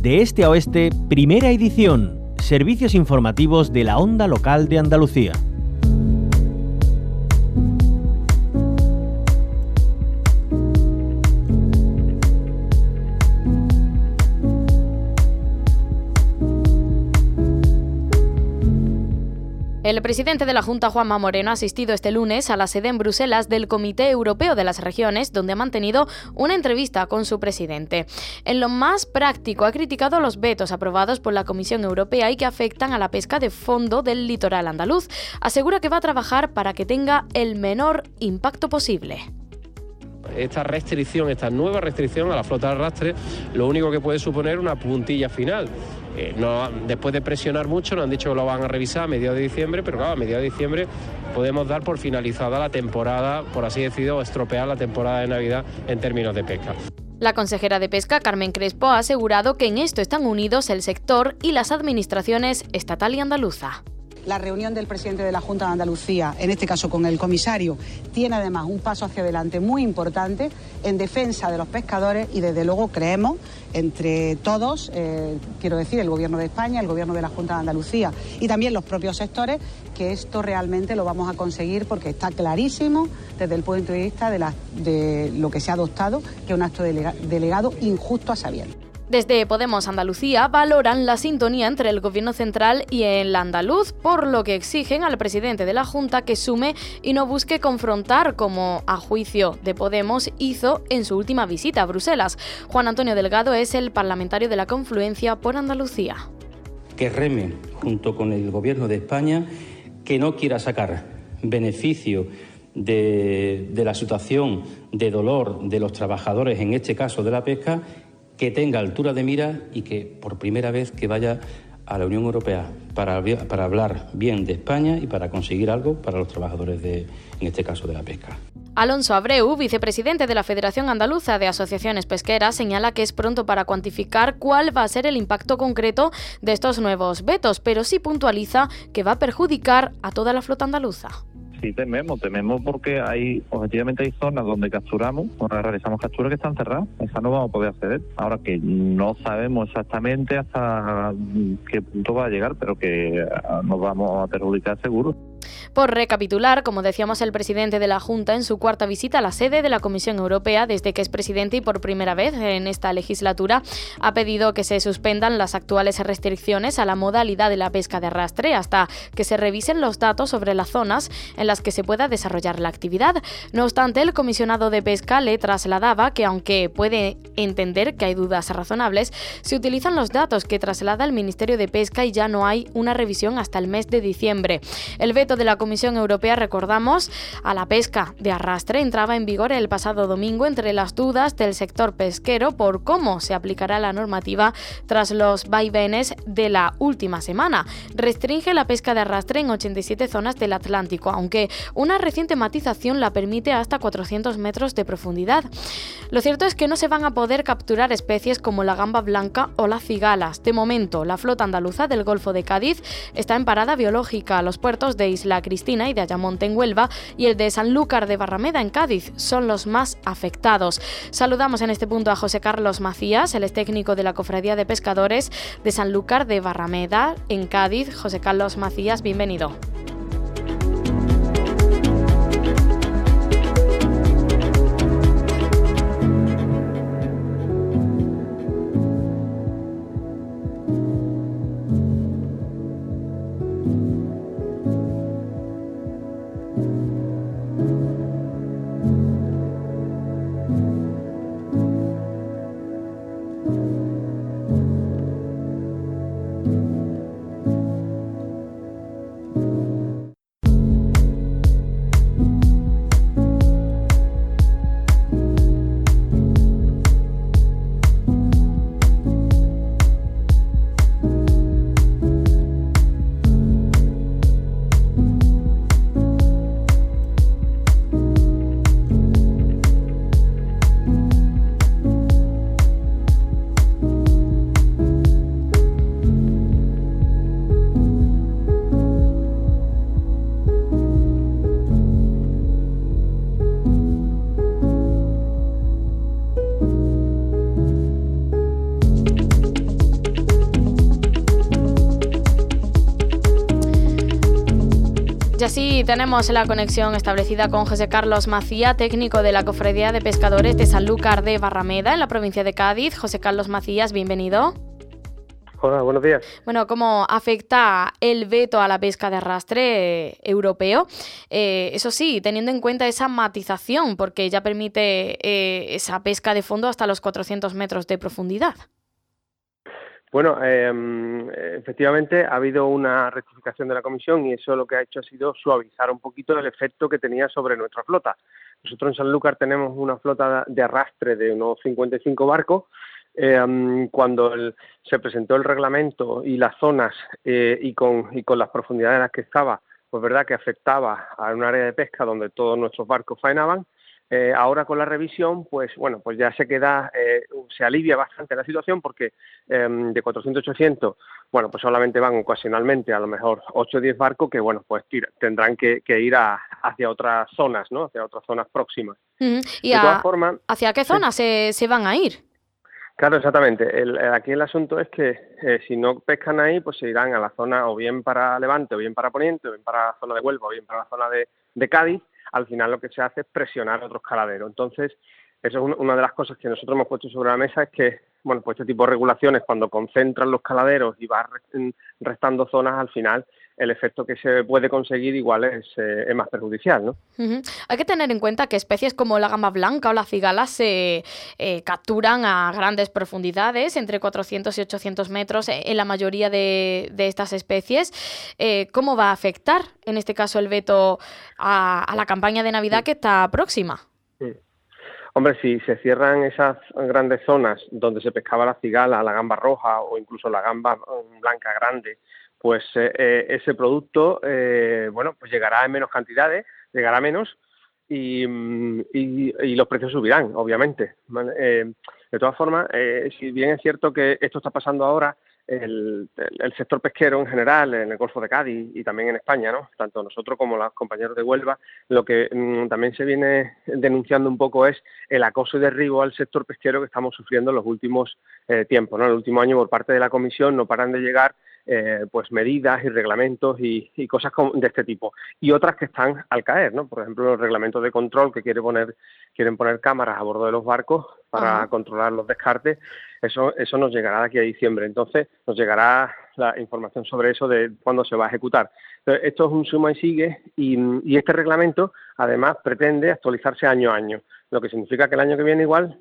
De este a oeste, primera edición. Servicios informativos de la Onda Local de Andalucía. El presidente de la Junta, Juanma Moreno, ha asistido este lunes a la sede en Bruselas del Comité Europeo de las Regiones, donde ha mantenido una entrevista con su presidente. En lo más práctico, ha criticado los vetos aprobados por la Comisión Europea y que afectan a la pesca de fondo del litoral andaluz. Asegura que va a trabajar para que tenga el menor impacto posible. Esta nueva restricción a la flota de arrastre, lo único que puede suponer una puntilla final. Después de presionar mucho, nos han dicho que lo van a revisar a mediados de diciembre, pero claro, a mediados de diciembre podemos dar por finalizada la temporada, por así decirlo, o estropear la temporada de Navidad en términos de pesca. La consejera de Pesca, Carmen Crespo, ha asegurado que en esto están unidos el sector y las administraciones estatal y andaluza. La reunión del presidente de la Junta de Andalucía, en este caso con el comisario, tiene además un paso hacia adelante muy importante en defensa de los pescadores y desde luego creemos entre todos, quiero decir, el Gobierno de España, el Gobierno de la Junta de Andalucía y también los propios sectores, que esto realmente lo vamos a conseguir porque está clarísimo desde el punto de vista de lo que se ha adoptado, que es un acto delegado injusto a sabiendas. Desde Podemos Andalucía valoran la sintonía entre el Gobierno central y el andaluz, por lo que exigen al presidente de la Junta que sume y no busque confrontar, como a juicio de Podemos hizo en su última visita a Bruselas. Juan Antonio Delgado es el parlamentario de la Confluencia por Andalucía. Que reme junto con el Gobierno de España, que no quiera sacar beneficio de la situación de dolor de los trabajadores, en este caso de la pesca, que tenga altura de mira y que por primera vez que vaya a la Unión Europea para hablar bien de España y para conseguir algo para los trabajadores en este caso de la pesca. Alonso Abreu, vicepresidente de la Federación Andaluza de Asociaciones Pesqueras, señala que es pronto para cuantificar cuál va a ser el impacto concreto de estos nuevos vetos, pero sí puntualiza que va a perjudicar a toda la flota andaluza. Sí, tememos porque objetivamente hay zonas donde capturamos, donde realizamos capturas que están cerradas, esas no vamos a poder acceder. Ahora que no sabemos exactamente hasta qué punto va a llegar, pero que nos vamos a perjudicar seguro. Por recapitular, como decíamos, el presidente de la Junta en su cuarta visita a la sede de la Comisión Europea desde que es presidente y por primera vez en esta legislatura ha pedido que se suspendan las actuales restricciones a la modalidad de la pesca de arrastre hasta que se revisen los datos sobre las zonas en las que se pueda desarrollar la actividad. No obstante, el comisionado de pesca le trasladaba que, aunque puede entender que hay dudas razonables, se utilizan los datos que traslada el Ministerio de Pesca y ya no hay una revisión hasta el mes de diciembre. El veto de la Comisión Europea, recordamos, a la pesca de arrastre entraba en vigor el pasado domingo entre las dudas del sector pesquero por cómo se aplicará la normativa tras los vaivenes de la última semana. Restringe la pesca de arrastre en 87 zonas del Atlántico, aunque una reciente matización la permite hasta 400 metros de profundidad. Lo cierto es que no se van a poder capturar especies como la gamba blanca o las cigalas. De momento, la flota andaluza del Golfo de Cádiz está en parada biológica. Los puertos de Isla Cristina y de Ayamonte en Huelva y el de Sanlúcar de Barrameda en Cádiz son los más afectados. Saludamos en este punto a José Carlos Macías, él es técnico de la Cofradía de Pescadores de Sanlúcar de Barrameda en Cádiz. José Carlos Macías, bienvenido. sí, tenemos la conexión establecida con José Carlos Macía, técnico de la Cofradía de Pescadores de Sanlúcar de Barrameda, en la provincia de Cádiz. José Carlos Macías, bienvenido. Hola, buenos días. Bueno, ¿cómo afecta el veto a la pesca de arrastre europeo? Eso sí, teniendo en cuenta esa matización, porque ya permite esa pesca de fondo hasta los 400 metros de profundidad. Bueno, efectivamente ha habido una rectificación de la Comisión y eso lo que ha hecho ha sido suavizar un poquito el efecto que tenía sobre nuestra flota. Nosotros en Sanlúcar tenemos una flota de arrastre de unos 55 barcos. Cuando se presentó el reglamento y las zonas y con las profundidades en las que estaba, pues verdad que afectaba a un área de pesca donde todos nuestros barcos faenaban. Ahora con la revisión, pues bueno, pues ya se alivia bastante la situación porque de 400 a 800, bueno, pues solamente van ocasionalmente a lo mejor 8 o 10 barcos que, bueno, pues tendrán que ir hacia otras zonas, ¿no? Hacia otras zonas próximas. ¿Y de todas formas, hacia qué zonas se van a ir? Claro, exactamente. Aquí el asunto es que si no pescan ahí, pues se irán a la zona o bien para Levante, o bien para Poniente, o bien para la zona de Huelva, o bien para la zona de Cádiz. Al final lo que se hace es presionar a otros caladeros. Entonces, eso es una de las cosas que nosotros hemos puesto sobre la mesa, es que, bueno, pues este tipo de regulaciones, cuando concentran los caladeros y va restando zonas, al final el efecto que se puede conseguir igual es más perjudicial, ¿no? Hay que tener en cuenta que especies como la gamba blanca o la cigala se capturan a grandes profundidades, entre 400 y 800 metros en la mayoría de estas especies. ¿Cómo va a afectar, en este caso, el veto a la campaña de Navidad que está próxima? Hombre, si se cierran esas grandes zonas donde se pescaba la cigala, la gamba roja o incluso la gamba blanca grande, pues ese producto, bueno, pues llegará en menos cantidades, llegará menos y los precios subirán, obviamente. De todas formas, si bien es cierto que esto está pasando ahora, el sector pesquero en general, en el Golfo de Cádiz y también en España, ¿no? Tanto nosotros como los compañeros de Huelva, lo que también se viene denunciando un poco es el acoso y derribo al sector pesquero que estamos sufriendo en los últimos tiempos, ¿no? En el último año, por parte de la Comisión, no paran de llegar pues medidas y reglamentos y cosas de este tipo, y otras que están al caer, ¿no? Por ejemplo, los reglamentos de control que quieren poner cámaras a bordo de los barcos para controlar los descartes. Eso nos llegará de aquí a diciembre. Entonces nos llegará la información sobre eso de cuándo se va a ejecutar. Entonces, esto es un suma y sigue y este reglamento además pretende actualizarse año a año, lo que significa que el año que viene igual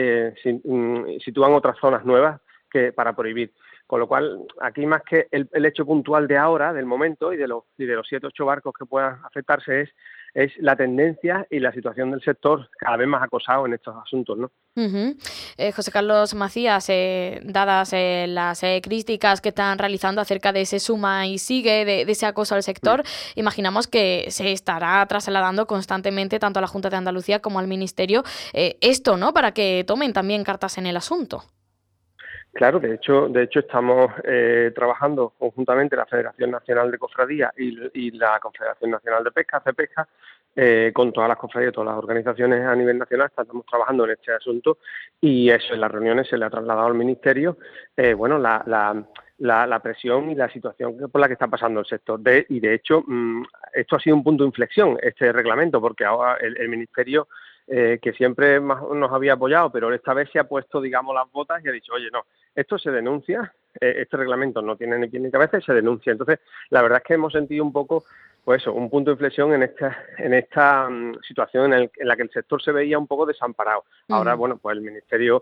sitúan otras zonas nuevas para prohibir. Con lo cual, aquí más que el hecho puntual de ahora, del momento y de los 7 o 8 barcos que puedan afectarse, es la tendencia y la situación del sector cada vez más acosado en estos asuntos, ¿no? José Carlos Macías, dadas las críticas que están realizando acerca de ese suma y sigue, de ese acoso al sector, imaginamos que se estará trasladando constantemente tanto a la Junta de Andalucía como al Ministerio esto, ¿no? Para que tomen también cartas en el asunto. Claro, de hecho estamos trabajando conjuntamente la Federación Nacional de Cofradías y la Confederación Nacional de Pesca, CEPESCA, con todas las cofradías, todas las organizaciones a nivel nacional. Estamos trabajando en este asunto y eso, en las reuniones se le ha trasladado al Ministerio, bueno, la presión y la situación por la que está pasando el sector. Y de hecho, esto ha sido un punto de inflexión, este reglamento, porque ahora el Ministerio, que siempre nos había apoyado, pero esta vez se ha puesto, digamos, las botas y ha dicho, oye, no, esto se denuncia, este reglamento no tiene ni pie ni cabeza y se denuncia. Entonces, la verdad es que hemos sentido un poco, pues eso, un punto de inflexión en esta situación en la que el sector se veía un poco desamparado. Ahora, bueno, pues el Ministerio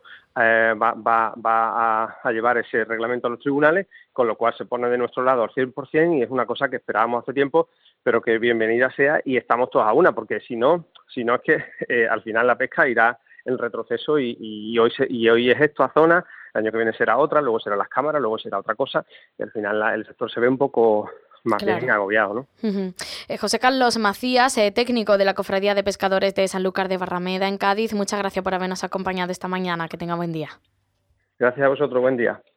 va a llevar ese reglamento a los tribunales, con lo cual se pone de nuestro lado al 100% y es una cosa que esperábamos hace tiempo, pero que bienvenida sea y estamos todos a una, porque si no es que al final la pesca irá en retroceso y hoy es esta zona, el año que viene será otra, luego serán las cámaras, luego será otra cosa, y al final el sector se ve un poco más bien agobiado, ¿no? José Carlos Macías, técnico de la Cofradía de Pescadores de Sanlúcar de Barrameda en Cádiz, muchas gracias por habernos acompañado esta mañana, que tenga buen día. Gracias a vosotros, buen día.